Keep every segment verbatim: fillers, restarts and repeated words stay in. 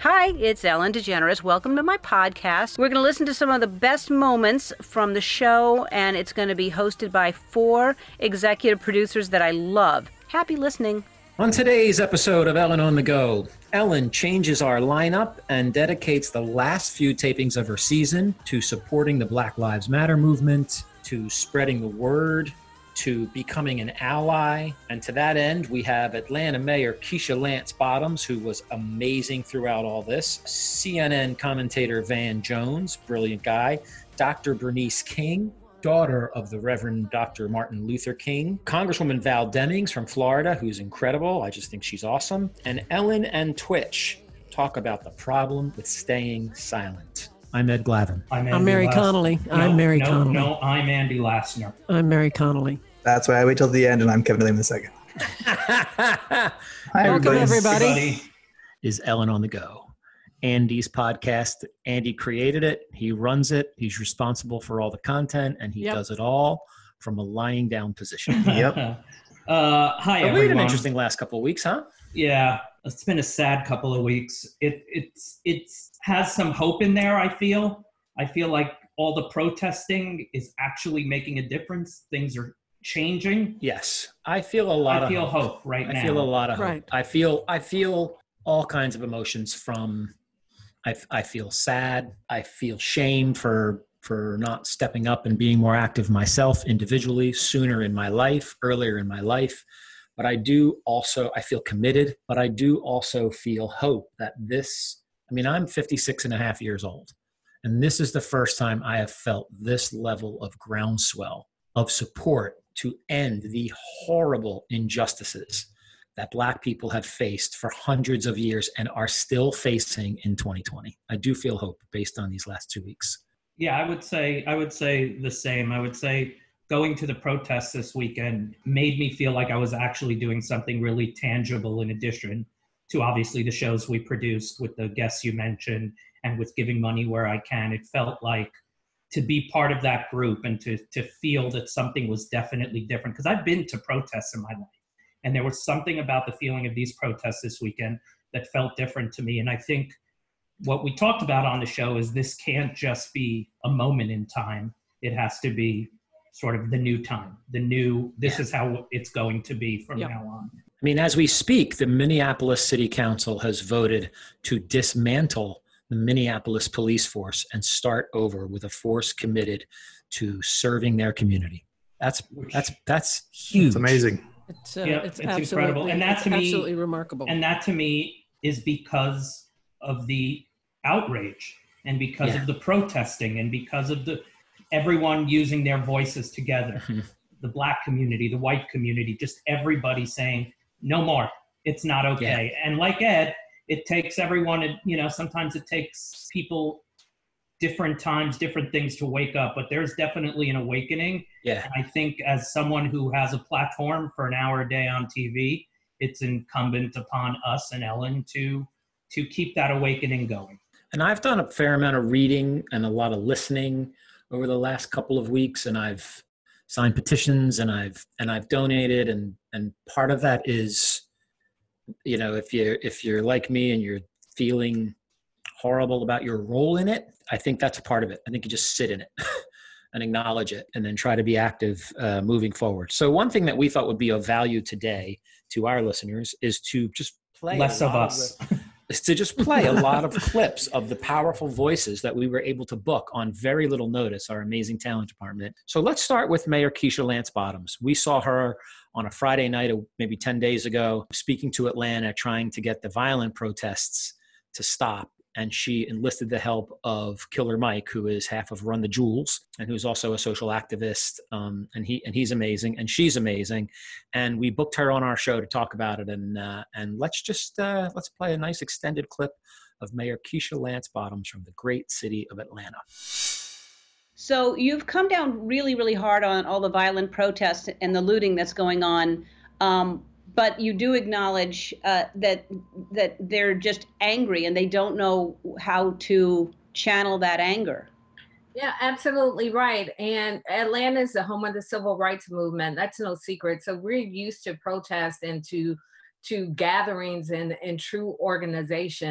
Hi, it's Ellen DeGeneres. Welcome to my podcast. We're going to listen to some of the best moments from the show, and it's going to be hosted by four executive producers that I love. Happy listening. On today's episode of Ellen on the Go, Ellen changes our lineup and dedicates the last few tapings of her season to supporting the Black Lives Matter movement, to spreading the word, to becoming an ally. And to that end, we have Atlanta Mayor Keisha Lance Bottoms, who was amazing throughout all this, C N N commentator Van Jones, brilliant guy, Doctor Bernice King, daughter of the Reverend Doctor Martin Luther King, Congresswoman Val Demings from Florida, who's incredible. I just think she's awesome. And Ellen and Twitch talk about the problem with staying silent. I'm Ed Glavin. I'm, I'm Mary Lass- Connolly. No, I'm Mary no, Connolly. No, I'm Andy Lassner. I'm Mary Connolly. That's why I wait till the end, and I'm Kevin William the second. Hi, Welcome, everybody. Everybody. Is Ellen on the Go. Andy's podcast. Andy created it. He runs it. He's responsible for all the content, and he Yep. does it all from a lying down position. Yep. Uh, hi, But we had everyone. an interesting last couple of weeks, huh? Yeah, it's been a sad couple of weeks. It it's it's has some hope in there. I feel. I feel like all the protesting is actually making a difference. Things are changing. Yes. I feel a lot I of feel hope. hope right I now. feel a lot of Right. hope. I feel I feel all kinds of emotions from I, I feel sad. I feel shame for for not stepping up and being more active myself individually sooner in my life, earlier in my life. But I do also, I feel committed, but I do also feel hope that this, I mean, I'm fifty-six and a half years old. And this is the first time I have felt this level of groundswell of support to end the horrible injustices that Black people have faced for hundreds of years and are still facing in twenty twenty. I do feel hope based on these last two weeks. Yeah, I would say I would say the same. I would say going to the protests this weekend made me feel like I was actually doing something really tangible in addition to obviously the shows we produced with the guests you mentioned and with giving money where I can. It felt like to be part of that group and to to feel that something was definitely different. Because I've been to protests in my life. And there was something about the feeling of these protests this weekend that felt different to me. And I think what we talked about on the show is this can't just be a moment in time. It has to be sort of the new time, the new, this Yeah. is how it's going to be from Yep. now on. I mean, as we speak, the Minneapolis City Council has voted to dismantle the Minneapolis police force and start over with a force committed to serving their community. That's Which- that's that's huge. It's amazing. It's, uh, Yeah, it's, it's absolutely, incredible. And that it's to me- absolutely remarkable. And that to me is because of the outrage and because Yeah. of the protesting and because of the everyone using their voices together. Mhm. The Black community, the white community, just everybody saying, no more, it's not okay. And like Ed, it takes everyone, and, you know, sometimes it takes people different times, different things to wake up, but there's definitely an awakening. Yeah. And I think as someone who has a platform for an hour a day on T V, it's incumbent upon us and Ellen to to keep that awakening going. And I've done a fair amount of reading and a lot of listening over the last couple of weeks, and I've signed petitions and I've and I've donated, and and part of that is, you know, if you if you're like me and you're feeling horrible about your role in it, I think that's a part of it. I think you just sit in it and acknowledge it and then try to be active uh, moving forward. So one thing that we thought would be of value today to our listeners is to just play Less a of lot us. the- is to just play a lot of clips of the powerful voices that we were able to book on very little notice, our amazing talent department. So let's start with Mayor Keisha Lance Bottoms. We saw her on a Friday night, maybe ten days ago, speaking to Atlanta, trying to get the violent protests to stop. And she enlisted the help of Killer Mike, who is half of Run the Jewels, and who's also a social activist. Um, and he and he's amazing, and she's amazing. And we booked her on our show to talk about it. And uh, and let's just uh, let's play a nice extended clip of Mayor Keisha Lance Bottoms from the great city of Atlanta. So you've come down really, really hard on all the violent protests and the looting that's going on. Um, but you do acknowledge uh, that that they're just angry and they don't know how to channel that anger. Yeah, absolutely right. And Atlanta is the home of the civil rights movement. That's no secret. So we're used to protest and to to gatherings and, and true organization.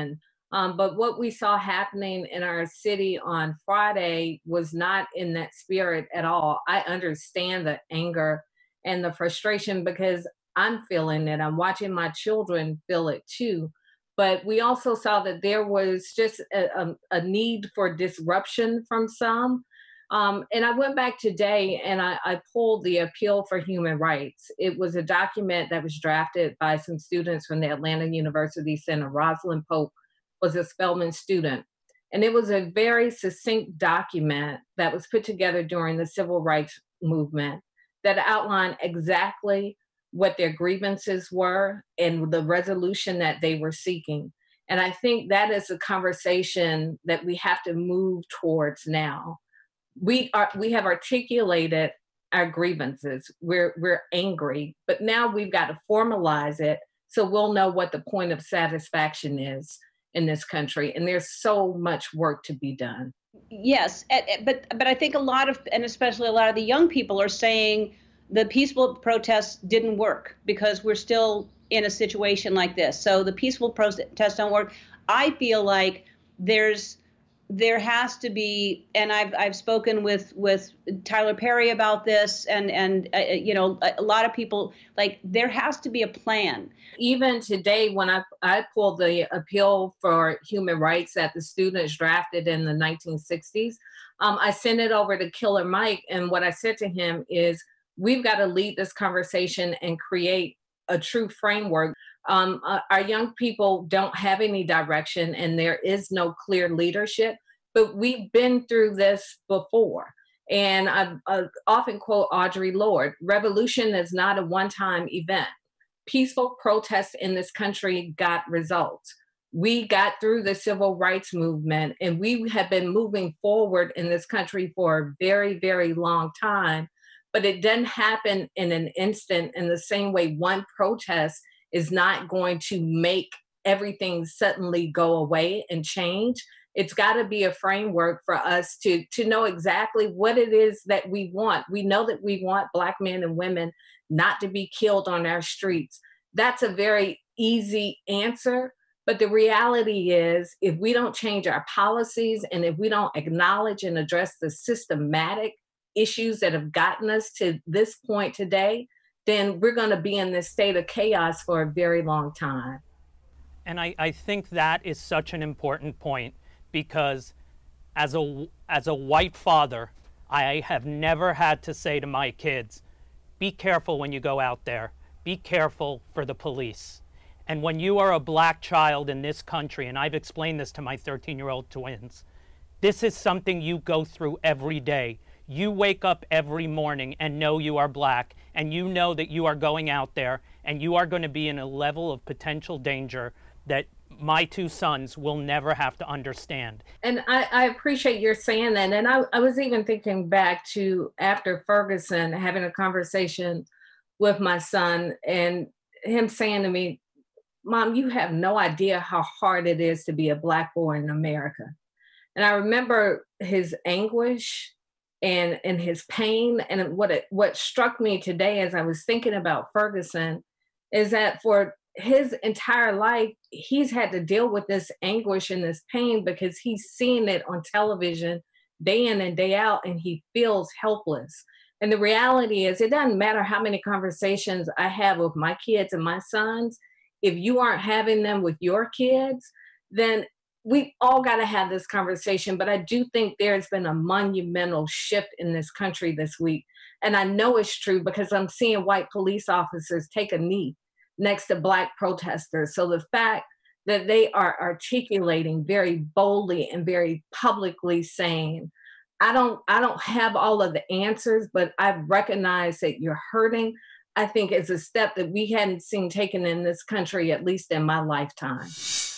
Um, but what we saw happening in our city on Friday was not in that spirit at all. I understand the anger and the frustration because I'm feeling it. I'm watching my children feel it too. But we also saw that there was just a, a, a need for disruption from some. Um, and I went back today and I, I pulled the Appeal for Human Rights. It was a document that was drafted by some students from the Atlanta University Center. Rosalind Pope was a Spelman student. And it was a very succinct document that was put together during the civil rights movement that outlined exactly what their grievances were and the resolution that they were seeking. And I think that is a conversation that we have to move towards now. We are we have articulated our grievances. We're we're angry, but now we've got to formalize it so we'll know what the point of satisfaction is in this country. And there's so much work to be done. Yes, but but I think a lot of, and especially a lot of the young people are saying the peaceful protests didn't work because we're still in a situation like this. So the peaceful protests don't work. I feel like there's there has to be, and I've I've spoken with with Tyler Perry about this, and and uh, you know a, a lot of people, like, there has to be a plan. Even today, when I I pulled the Appeal for Human Rights that the students drafted in the nineteen sixties, um, I sent it over to Killer Mike, and what I said to him is, we've got to lead this conversation and create a true framework. Um, uh, our young people don't have any direction and there is no clear leadership, but we've been through this before. And I, I often quote Audre Lorde, revolution is not a one-time event. Peaceful protests in this country got results. We got through the civil rights movement and we have been moving forward in this country for a very, very long time. But it doesn't happen in an instant in the same way one protest is not going to make everything suddenly go away and change. It's got to be a framework for us to, to know exactly what it is that we want. We know that we want Black men and women not to be killed on our streets. That's a very easy answer. But the reality is, if we don't change our policies and if we don't acknowledge and address the systematic issues that have gotten us to this point today, then we're going to be in this state of chaos for a very long time. And I, I think that is such an important point, because as a, as a white father, I have never had to say to my kids, be careful when you go out there. Be careful for the police. And when you are a Black child in this country, and I've explained this to my thirteen-year-old twins, this is something you go through every day. You wake up every morning and know you are Black, and you know that you are going out there and you are going to be in a level of potential danger that my two sons will never have to understand. And I, I appreciate your saying that. And I, I was even thinking back to after Ferguson, having a conversation with my son and him saying to me, Mom, you have no idea how hard it is to be a Black boy in America. And I remember his anguish and and his pain. And what it, what struck me today as I was thinking about Ferguson is that for his entire life, he's had to deal with this anguish and this pain because he's seen it on television day in and day out, and he feels helpless. And the reality is, it doesn't matter how many conversations I have with my kids and my sons, if you aren't having them with your kids, then we all got to have this conversation. But I do think there's been a monumental shift in this country this week. And I know it's true because I'm seeing white police officers take a knee next to Black protesters. So the fact that they are articulating very boldly and very publicly saying, I don't, I don't have all of the answers, but I recognize that you're hurting, I think is a step that we hadn't seen taken in this country, at least in my lifetime.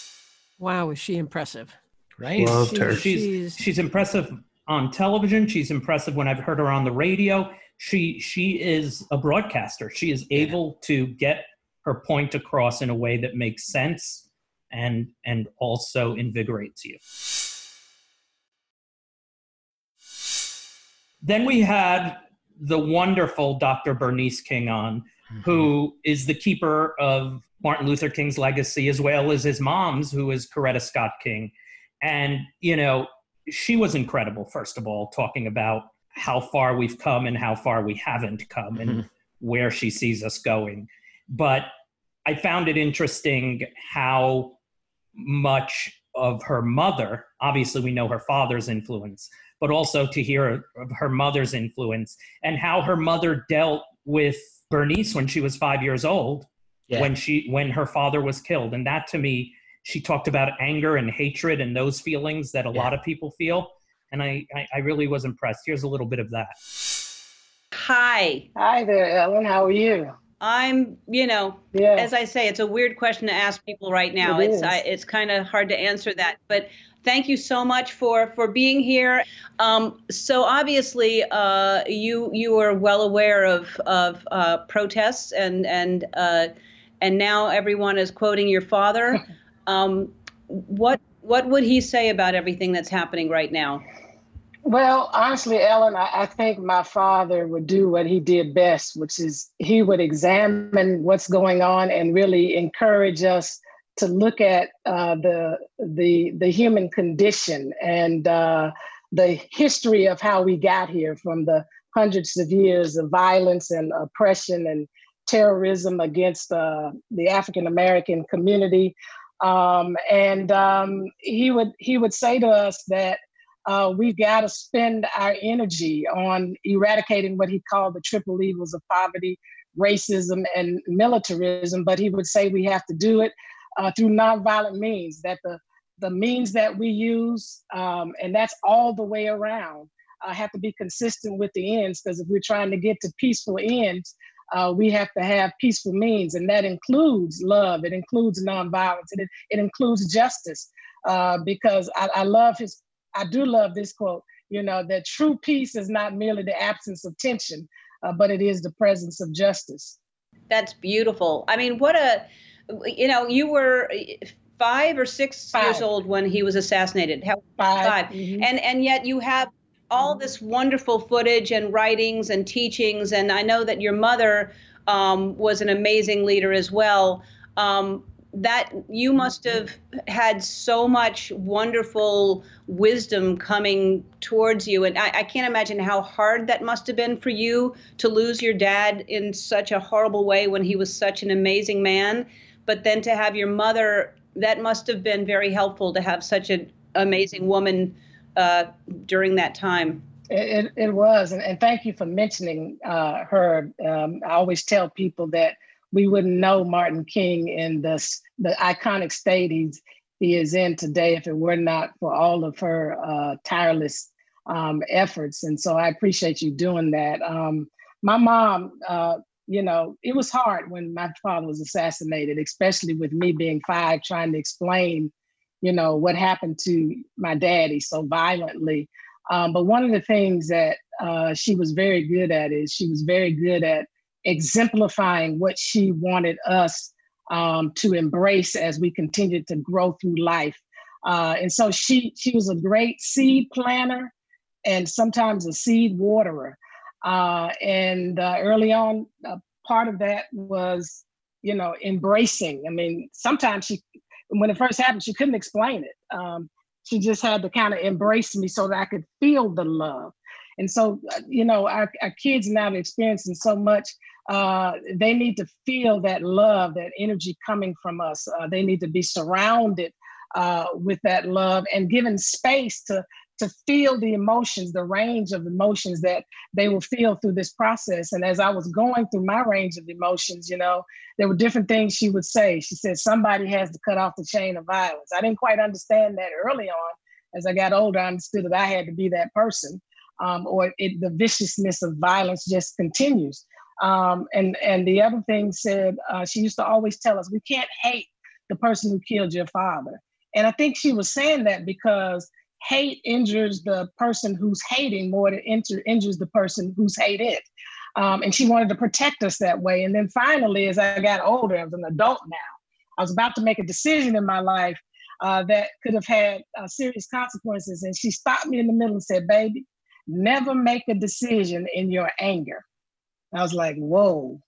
Wow, is she impressive? Right? Loved She- her. She's, She's- she's impressive on television. She's impressive when I've heard her on the radio. She she is a broadcaster. She is able to get her point across in a way that makes sense and and also invigorates you. Then we had the wonderful Doctor Bernice King on. mm-hmm. who is the keeper of Martin Luther King's legacy, as well as his mom's, who is Coretta Scott King. And, you know, she was incredible, first of all, talking about how far we've come and how far we haven't come and mm-hmm. where she sees us going. But I found it interesting how much of her mother, obviously we know her father's influence, but also to hear of her mother's influence and how her mother dealt with Bernice when she was five years old, yeah. when she when her father was killed. And that, to me, she talked about anger and hatred and those feelings that a yeah. lot of people feel. And I, I, I really was impressed. Here's a little bit of that. Hi. Hi there, Ellen. How are you? I'm, you know, yeah. as I say, it's a weird question to ask people right now. It it's I, it's kind of hard to answer that. But thank you so much for for being here. Um, so obviously, uh, you you are well aware of of uh, protests, and and uh, and now everyone is quoting your father. Um, what what would he say about everything that's happening right now? Well, honestly, Ellen, I, I think my father would do what he did best, which is he would examine what's going on and really encourage us to look at uh, the the the human condition and uh, the history of how we got here, from the hundreds of years of violence and oppression and terrorism against uh, the African American community. Um, and um, he would he would say to us that uh, we've got to spend our energy on eradicating what he called the triple evils of poverty, racism, and militarism. But he would say we have to do it uh, through nonviolent means, that the, the means that we use, um, and that's all the way around, uh, have to be consistent with the ends, because if we're trying to get to peaceful ends, Uh, we have to have peaceful means, and that includes love. It includes nonviolence, and it, it includes justice. Uh, because I, I love his, I do love this quote, you know, that true peace is not merely the absence of tension, uh, but it is the presence of justice. That's beautiful. I mean, what a, you know, you were five or six five. years old when he was assassinated. How, five. five. Mm-hmm. And, and yet you have all this wonderful footage and writings and teachings. And I know that your mother um, was an amazing leader as well. Um, that you must have had so much wonderful wisdom coming towards you. And I, I can't imagine how hard that must have been for you to lose your dad in such a horrible way when he was such an amazing man. But then to have your mother, that must have been very helpful to have such an amazing woman Uh, during that time. It, it, it was, and, and thank you for mentioning uh, her. Um, I always tell people that we wouldn't know Martin King in the, the iconic state he's, he is in today if it were not for all of her uh, tireless um, efforts. And so I appreciate you doing that. Um, my mom, uh, you know, it was hard when my father was assassinated, especially with me being five, trying to explain you know, what happened to my daddy so violently. Um, but one of the things that uh, she was very good at is she was very good at exemplifying what she wanted us um, to embrace as we continued to grow through life. Uh, and so she she was a great seed planter and sometimes a seed waterer. Uh, and uh, early on, uh, part of that was, you know, embracing. I mean, sometimes she, when it first happened, she couldn't explain it. Um, she just had to kind of embrace me so that I could feel the love. And so, you know, our, our kids now are experiencing so much. Uh, they need to feel that love, that energy coming from us. Uh, they need to be surrounded uh, with that love and given space to to feel the emotions, the range of emotions that they will feel through this process. And as I was going through my range of emotions, you know, there were different things she would say. She said, somebody has to cut off the chain of violence. I didn't quite understand that early on. As I got older, I understood that I had to be that person, um, or it, the viciousness of violence just continues. Um, and, and the other thing said, uh, she used to always tell us, we can't hate the person who killed your father. And I think she was saying that because hate injures the person who's hating more than injure, injures the person who's hated. Um, and she wanted to protect us that way. And then finally, as I got older, I was an adult now, I was about to make a decision in my life uh, that could have had uh, serious consequences. And she stopped me in the middle and said, baby, never make a decision in your anger. I was like, whoa.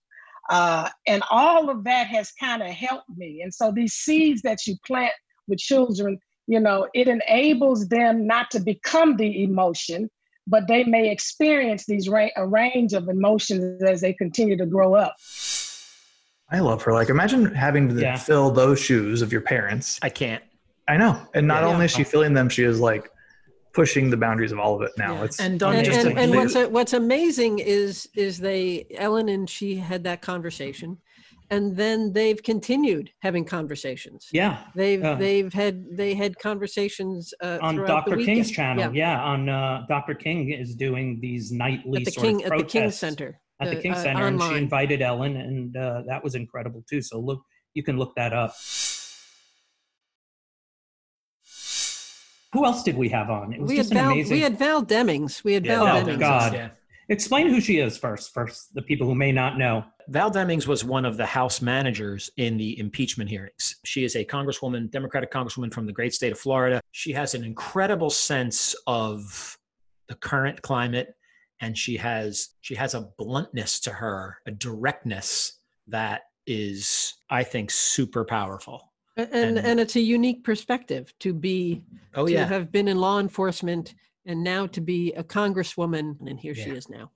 Uh, and all of that has kind of helped me. And so these seeds that you plant with children, you know, it enables them not to become the emotion, but they may experience these ra- a range of emotions as they continue to grow up. I love her. Like, imagine having to Yeah. fill those shoes of your parents. I can't. I know. And not Yeah. only is she filling them, she is like pushing the boundaries of all of it now. Yeah. It's And And, just and, to- and what's what's amazing is is they Ellen and she had that conversation, and then they've continued having conversations. Yeah. They've Uh, they've had they had conversations uh, on throughout the Doctor weekend. King's channel. Yeah. Yeah, on uh, Doctor King is doing these nightly At the sort King of at the King protests Center. at the uh, King uh, Center, and she online. invited Ellen, and uh, that was incredible too. So look, you can look that up. Who else did we have on? It was We had just an Val amazing. we had Val Demings. We had Yeah, Val Oh, Val Demings. Demings, God. yeah. Explain who she is first, first the people who may not know. Val Demings was one of the House managers in the impeachment hearings. She is a congresswoman, Democratic congresswoman from the great state of Florida. She has an incredible sense of the current climate, and she has she has a bluntness to her, a directness that is, I think, super powerful. And, And- and it's a unique perspective to be Oh to yeah, have been in law enforcement and now to be a congresswoman, and here she Yeah. is now.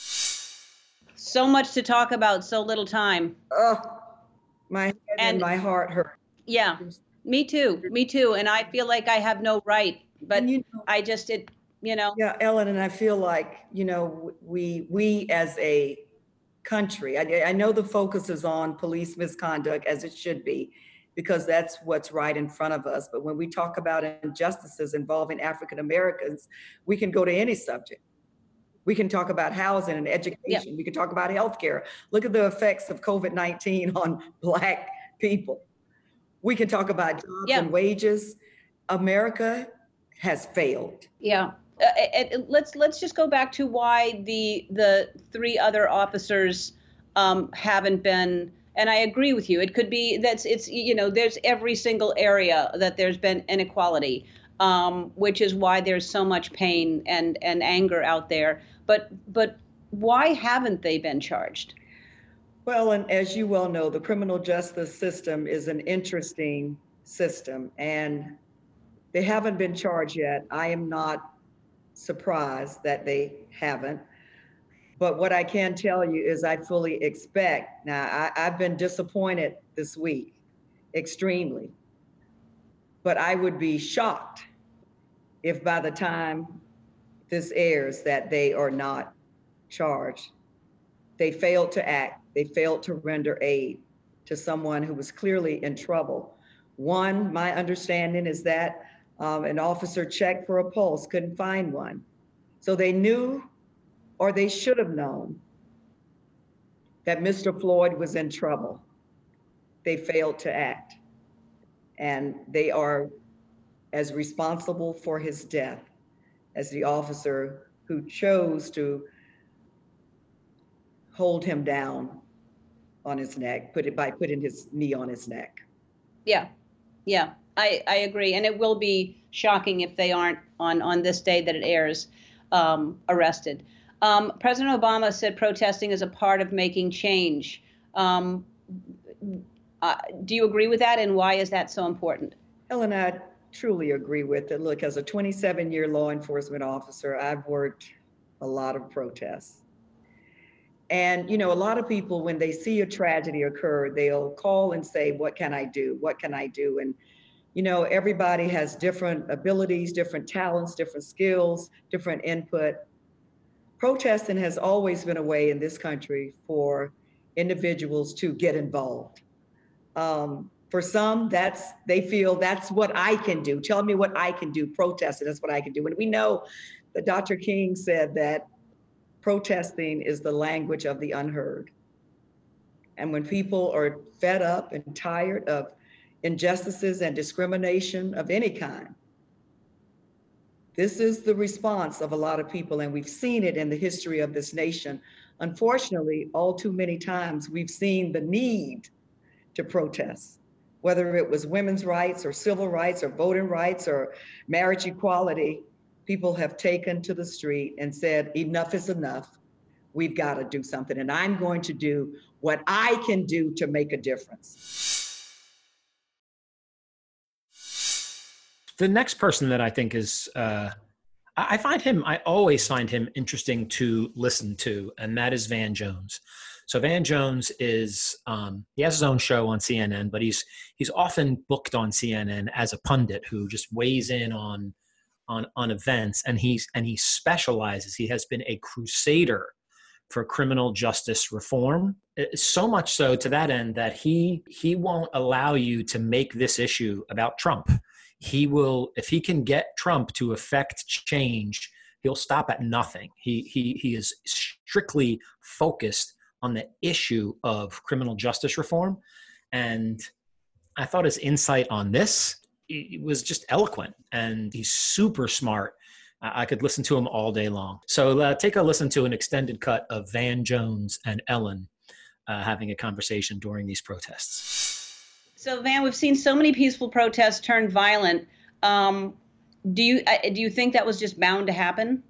So much to talk about, so little time. Oh, my head and, And- my heart hurt. Yeah, me too, me too. And I feel like I have no right, but And you know, I just, it, you know, yeah, Ellen, and I feel like, you know, we we as a country, I, I know the focus is on police misconduct, as it should be, because that's what's right in front of us. But when we talk about injustices involving African Americans, we can go to any subject. We can talk about housing and education. We can talk about healthcare. Look at the effects of COVID nineteen on Black people. We can talk about jobs Yeah. and wages. America has failed. yeah. Uh, uh, uh, let's let's just go back to why the the three other officers um, haven't been. And I agree with you. It could be that's it's you know there's every single area that there's been inequality, um, which is why there's so much pain and and anger out there. But but why haven't they been charged? Well, and as you well know, the criminal justice system is an interesting system, and they haven't been charged yet. I am not surprised that they haven't. But what I can tell you is I fully expect. Now, I, I've been disappointed this week, extremely. But I would be shocked if by the time this airs that they are not charged. They failed to act. They failed to render aid to someone who was clearly in trouble. One, my understanding is that um, an officer checked for a pulse, couldn't find one. So they knew, or they should have known, that Mister Floyd was in trouble. They failed to act. And they are as responsible for his death as the officer who chose to hold him down on his neck, put it by putting his knee on his neck. Yeah, yeah, I, I agree. And it will be shocking if they aren't on, on this day that it airs um, arrested. Um, President Obama said protesting is a part of making change. Um, uh, do you agree with that? And why is that so important? Ellen, I truly agree with it. Look, as a twenty-seven year law enforcement officer, I've worked a lot of protests. And, you know, a lot of people, when they see a tragedy occur, they'll call and say, what can I do? What can I do? And, you know, everybody has different abilities, different talents, different skills, different input. Protesting has always been a way in this country for individuals to get involved. Um, for some, that's, they feel that's what I can do. Tell me what I can do. Protesting, that's what I can do. And we know that Doctor King said that protesting is the language of the unheard. And when people are fed up and tired of injustices and discrimination of any kind, this is the response of a lot of people, and we've seen it in the history of this nation. Unfortunately, all too many times we've seen the need to protest, whether it was women's rights or civil rights or voting rights or marriage equality. People have taken to the street and said, enough is enough. We've got to do something. And I'm going to do what I can do to make a difference. The next person that I think is, uh, I find him, I always find him interesting to listen to, and that is Van Jones. So Van Jones is, um, he has his own show on C N N, but he's he's often booked on C N N as a pundit who just weighs in on on on events, and he's and he specializes. He has been a crusader for criminal justice reform, so much so to that end that he he won't allow you to make this issue about Trump. He will, if he can get Trump to affect change, he'll stop at nothing. He he he is strictly focused on the issue of criminal justice reform. And I thought his insight on this it was just eloquent, and he's super smart. I could listen to him all day long. So uh, take a listen to an extended cut of Van Jones and Ellen uh, having a conversation during these protests. So Van, we've seen so many peaceful protests turn violent. Um, do you uh, do you think that was just bound to happen?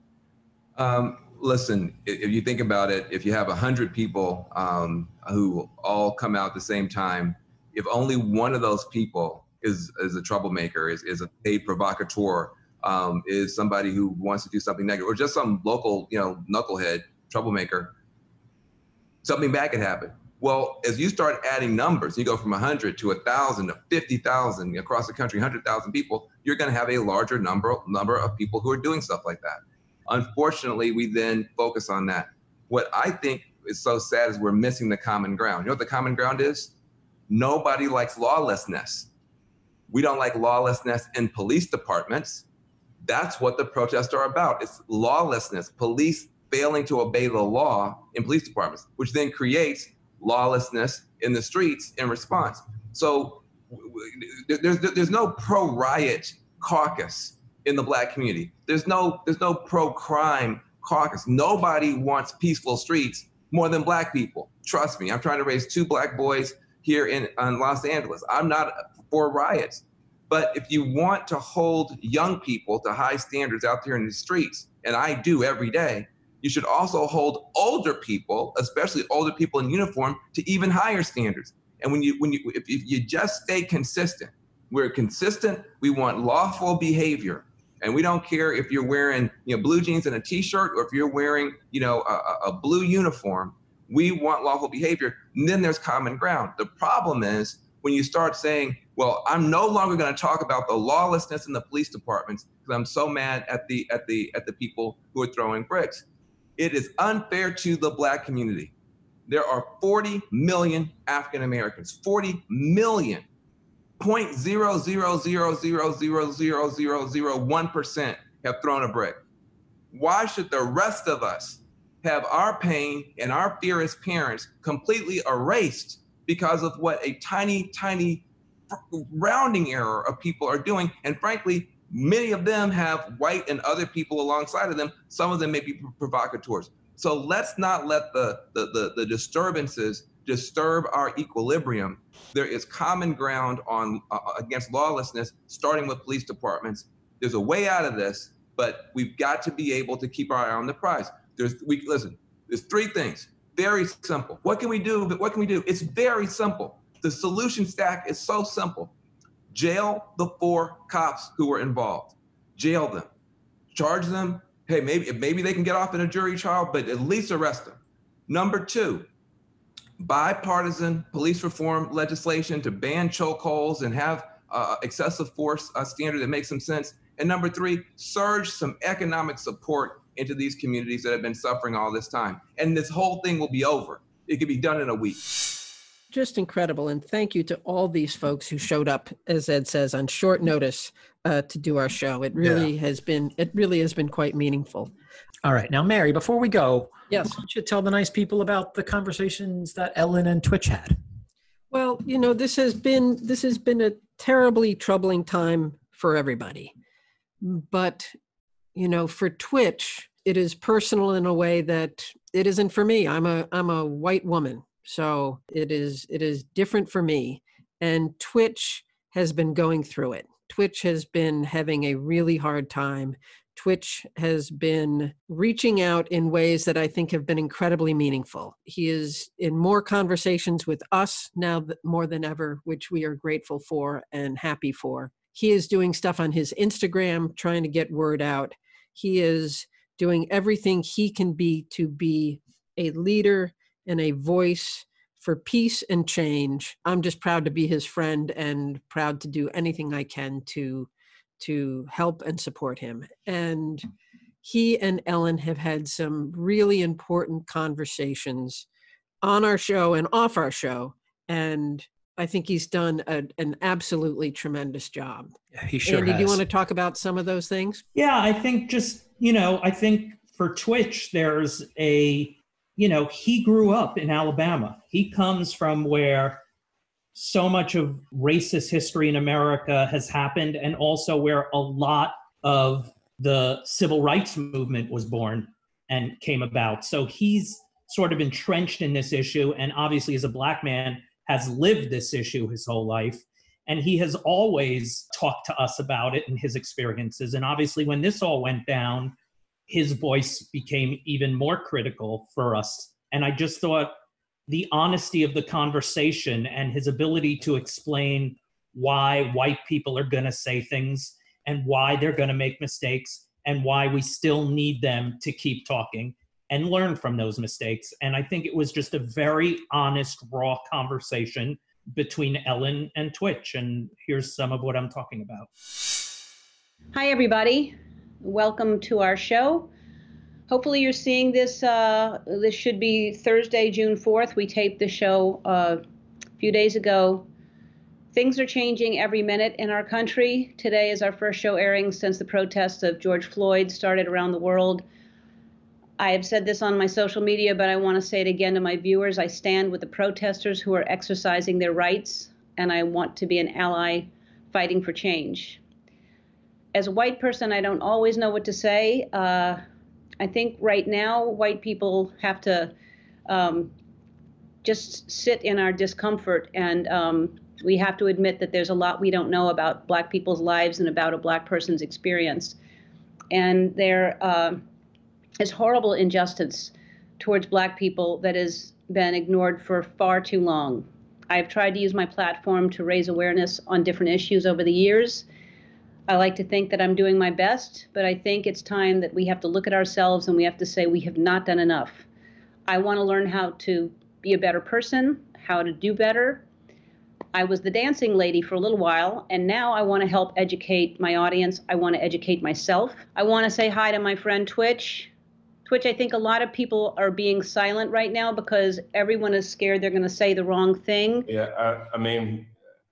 Um, listen, if you think about it, if you have a hundred people um, who all come out at the same time, if only one of those people is is a troublemaker, is is a paid provocateur, um, is somebody who wants to do something negative, or just some local, you know, knucklehead troublemaker, something bad could happen. Well, as you start adding numbers, you go from one hundred to one thousand to fifty thousand across the country, one hundred thousand people, you're going to have a larger number, number of people who are doing stuff like that. Unfortunately, we then focus on that. What I think is so sad is we're missing the common ground. You know what the common ground is? Nobody likes lawlessness. We don't like lawlessness in police departments. That's what the protests are about. It's lawlessness, police failing to obey the law in police departments, which then creates lawlessness in the streets in response. So there's there's no pro-riot caucus in the Black community. There's no there's no pro-crime caucus. Nobody wants peaceful streets more than Black people. Trust me, I'm trying to raise two Black boys here in, in Los Angeles. I'm not for riots. But if you want to hold young people to high standards out there in the streets, and I do every day, you should also hold older people, especially older people in uniform, to even higher standards. And when you, when you, if, if you just stay consistent, we're consistent. We want lawful behavior, and we don't care if you're wearing, you know, blue jeans and a T-shirt, or if you're wearing, you know, a, a blue uniform. We want lawful behavior. And then there's common ground. The problem is when you start saying, "Well, I'm no longer going to talk about the lawlessness in the police departments because I'm so mad at the at the at the people who are throwing bricks." It is unfair to the Black community. There are forty million African Americans, forty million, zero point zero zero zero zero zero zero zero zero one percent have thrown a brick. Why should the rest of us have our pain and our fear as parents completely erased because of what a tiny, tiny rounding error of people are doing? And frankly, many of them have white and other people alongside of them. Some of them may be provocateurs. So let's not let the, the, the, the disturbances disturb our equilibrium. There is common ground on uh, against lawlessness, starting with police departments. There's a way out of this, but we've got to be able to keep our eye on the prize. There's, we, listen, there's three things, very simple. What can we do? What can we do? It's very simple. The solution stack is so simple. Jail the four cops who were involved. Jail them. Charge them. Hey, maybe maybe they can get off in a jury trial, but at least arrest them. Number two, bipartisan police reform legislation to ban chokeholds and have uh, excessive force uh, standard that makes some sense. And number three, surge some economic support into these communities that have been suffering all this time. And this whole thing will be over. It could be done in a week. Just incredible. And thank you to all these folks who showed up, as Ed says, on short notice uh, to do our show. It really yeah. has been, it really has been quite meaningful. All right. Now, Mary, before we go, yes, why don't you tell the nice people about the conversations that Ellen and Twitch had? Well, you know, this has been, this has been a terribly troubling time for everybody. But, you know, for Twitch, it is personal in a way that it isn't for me. I'm a, I'm a white woman. So it is it is different for me. And Twitch has been going through it. Twitch has been having a really hard time Twitch has been reaching out in ways that I think have been incredibly meaningful. He is in more conversations with us now th- more than ever, which we are grateful for and happy for. He is doing stuff on his Instagram, trying to get word out. He is doing everything he can be to be a leader and a voice for peace and change. I'm just proud to be his friend and proud to do anything I can to to help and support him. And he and Ellen have had some really important conversations on our show and off our show. And I think he's done a, an absolutely tremendous job. He sure Andy, has. do you want to talk about some of those things? Yeah, I think just, you know, I think for Twitch, there's a, you know, he grew up in Alabama. He comes from where so much of racist history in America has happened, and also where a lot of the civil rights movement was born and came about. So he's sort of entrenched in this issue, and obviously as a Black man has lived this issue his whole life. And he has always talked to us about it and his experiences. And obviously when this all went down, his voice became even more critical for us. And I just thought the honesty of the conversation and his ability to explain why white people are going to say things and why they're going to make mistakes and why we still need them to keep talking and learn from those mistakes. And I think it was just a very honest, raw conversation between Ellen and Twitch. And here's some of what I'm talking about. Hi, everybody. Welcome to our show. Hopefully you're seeing this. Uh, this should be Thursday, June fourth. We taped the show uh, a few days ago. Things are changing every minute in our country. Today is our first show airing since the protests of George Floyd started around the world. I have said this on my social media, but I want to say it again to my viewers. I stand with the protesters who are exercising their rights, and I want to be an ally fighting for change. As a white person, I don't always know what to say. Uh, I think right now, white people have to um, just sit in our discomfort, and um, we have to admit that there's a lot we don't know about Black people's lives and about a Black person's experience. And there uh, is horrible injustice towards Black people that has been ignored for far too long. I've tried to use my platform to raise awareness on different issues over the years. I like to think that I'm doing my best, but I think it's time that we have to look at ourselves and we have to say we have not done enough. I want to learn how to be a better person, how to do better. I was the dancing lady for a little while, and now I want to help educate my audience. I want to educate myself. I want to say hi to my friend Twitch. Twitch, I think a lot of people are being silent right now because everyone is scared they're going to say the wrong thing. Yeah, I, I mean,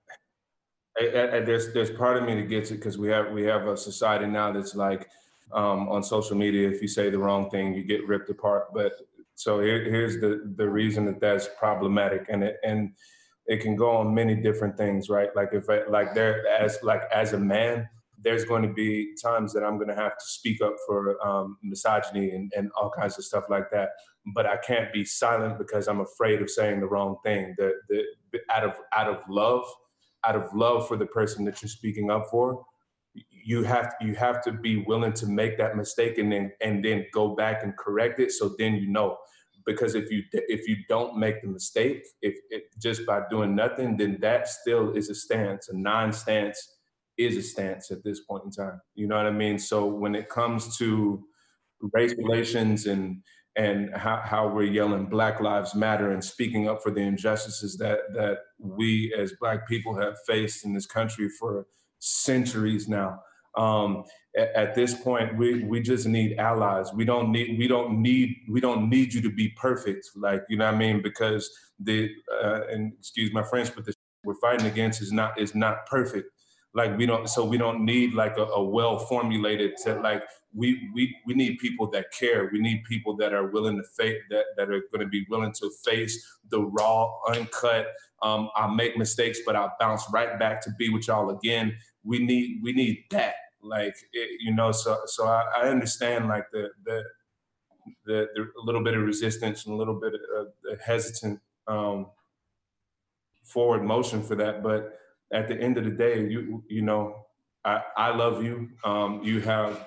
I, I, there's there's part of me that gets it because we have we have a society now that's like um, on social media, if you say the wrong thing, you get ripped apart. But so here, here's the the reason that that's problematic, and it and it can go on many different things, right? Like if I, like there as like as a man, there's going to be times that I'm going to have to speak up for um, misogyny and, and all kinds of stuff like that. But I can't be silent because I'm afraid of saying the wrong thing. The, the, the out of out of love. out of love for the person that you're speaking up for, you have you have to be willing to make that mistake and then and then go back and correct it. So then you know, because if you if you don't make the mistake, if it, just by doing nothing, then that still is a stance. A non-stance is a stance at this point in time. You know what I mean? So when it comes to race relations and and how, how we're yelling Black Lives Matter and speaking up for the injustices that that we as Black people have faced in this country for centuries now. Um, at, at this point, we we just need allies. We don't need we don't need we don't need you to be perfect, like, you know what I mean? Because the uh, and excuse my French, but the we're fighting against is not is not perfect. Like we don't, so we don't need like a, a well formulated to like, we, we, we need people that care. We need people that are willing to face, that, that are going to be willing to face the raw, uncut, um, I'll make mistakes, but I'll bounce right back to be with y'all again. We need, we need that. Like, it, you know, so, so I, I understand like the, the, the, the a little bit of resistance and a little bit of uh, hesitant um, forward motion for that. But at the end of the day, you you know, I, I love you. Um, you have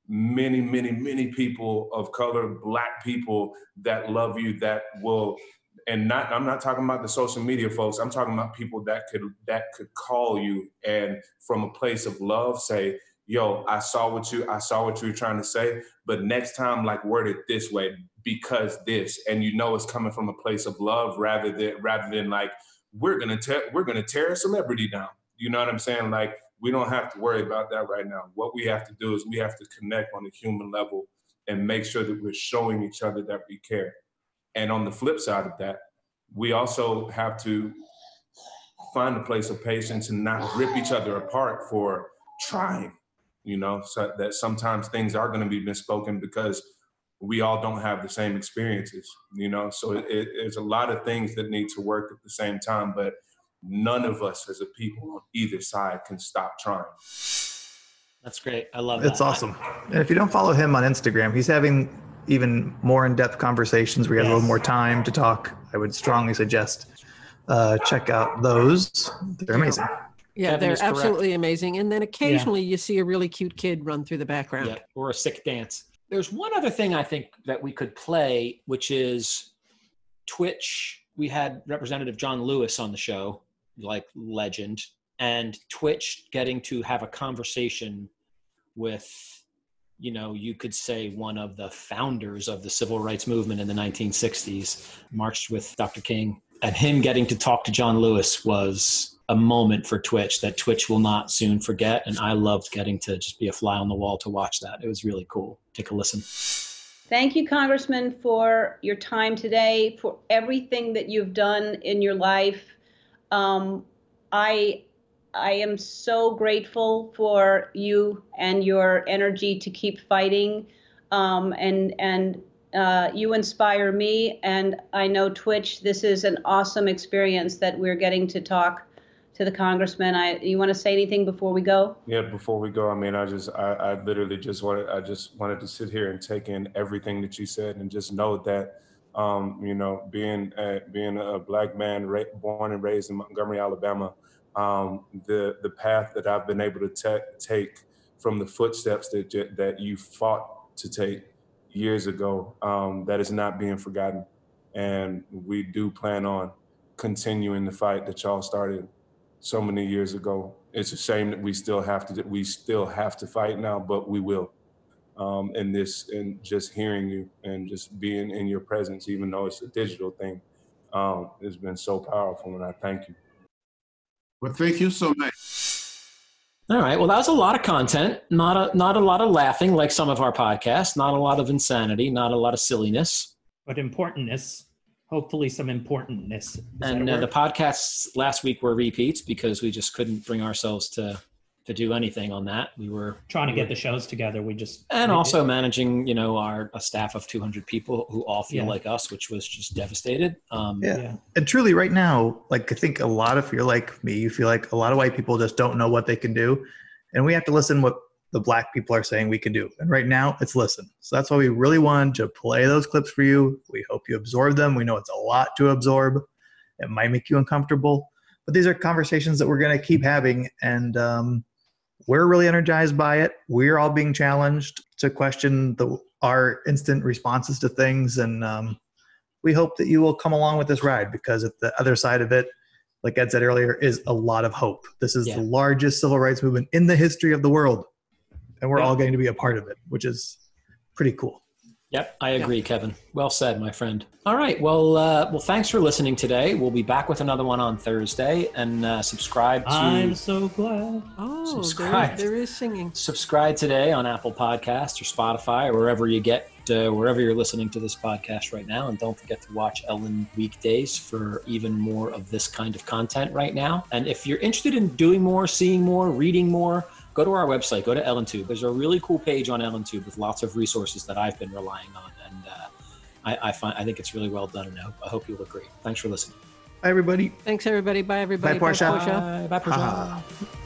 many, many, many people of color, Black people that love you, that will, and not, I'm not talking about the social media folks, I'm talking about people that could, that could call you and from a place of love say, yo, I saw what you, I saw what you were trying to say, but next time, like, word it this way because this, and you know it's coming from a place of love rather than, rather than like, we're gonna tear, we're gonna tear a celebrity down. You know what I'm saying? Like, we don't have to worry about that right now. What we have to do is we have to connect on a human level and make sure that we're showing each other that we care. And on the flip side of that, we also have to find a place of patience and not rip each other apart for trying, you know, so that sometimes things are going to be misspoken because we all don't have the same experiences, you know? So it, it, there's a lot of things that need to work at the same time, but none of us as a people on either side can stop trying. That's great. I love that. It's awesome. And if you don't follow him on Instagram, he's having even more in-depth conversations where he has yes. a little more time to talk. I would strongly suggest uh, check out those. They're amazing. Yeah, Kevin they're absolutely amazing. And then occasionally yeah. you see a really cute kid run through the background. Yeah, or a sick dance. There's one other thing I think that we could play, which is Twitch. We had Representative John Lewis on the show, like legend, and Twitch getting to have a conversation with, you know, you could say one of the founders of the civil rights movement in the nineteen sixties, marched with Doctor King, and him getting to talk to John Lewis was a moment for Twitch that Twitch will not soon forget. And I loved getting to just be a fly on the wall to watch that. It was really cool. Take a listen. Thank you, Congressman, for your time today, for everything that you've done in your life. Um, I, I am so grateful for you and your energy to keep fighting. Um, and and uh, you inspire me. And I know Twitch, this is an awesome experience that we're getting to talk to the Congressman. I, you want to say anything before we go? Yeah, before we go, I mean, I just, I, I literally just wanted, I just wanted to sit here and take in everything that you said and just know that, um, you know, being a, being a Black man ra- born and raised in Montgomery, Alabama, um, the the path that I've been able to te- take from the footsteps that that you fought to take years ago, um, that is not being forgotten, and we do plan on continuing the fight that y'all started so many years ago. It's a shame that we still have to we still have to fight now, but we will. Um, and this and just hearing you and just being in your presence, even though it's a digital thing, um, has been so powerful, and I thank you. Well, thank you so much. All right. Well, that was a lot of content. Not a not a lot of laughing like some of our podcasts. Not a lot of insanity. Not a lot of silliness. But importantness. Hopefully some importantness. Is and uh, the podcasts last week were repeats because we just couldn't bring ourselves to to do anything on that. We were trying to we get were, the shows together. We just and we also did. managing, you know, our a staff of two hundred people who all feel yeah. like us, which was just devastated. Um, yeah. yeah. And truly right now, like I think a lot of, if you're like me, you feel like a lot of white people just don't know what they can do. And we have to listen what the Black people are saying we can do. And right now it's listen. So that's why we really wanted to play those clips for you. We hope you absorb them. We know it's a lot to absorb. It might make you uncomfortable, but these are conversations that we're going to keep having. And um, we're really energized by it. We're all being challenged to question the, our instant responses to things. And um, we hope that you will come along with this ride, because at the other side of it, like Ed said earlier, is a lot of hope. This is yeah. the largest civil rights movement in the history of the world. And we're yeah. all going to be a part of it, which is pretty cool. Yep, I agree, yeah. Kevin. Well said, my friend. All right, well, uh, well, thanks for listening today. We'll be back with another one on Thursday, and uh, subscribe to. I'm so glad. Oh, subscribe. There, there is singing. Subscribe today on Apple Podcasts or Spotify or wherever you get, uh, wherever you're listening to this podcast right now, and don't forget to watch Ellen weekdays for even more of this kind of content right now. And if you're interested in doing more, seeing more, reading more, go to our website, go to EllenTube. There's a really cool page on EllenTube with lots of resources that I've been relying on. And uh, I, I find I think it's really well done. And I hope, I hope you'll agree. Thanks for listening. Bye, everybody. Thanks, everybody. Bye, everybody. Bye, Portia. Bye, Bye, Portia. Ha-ha.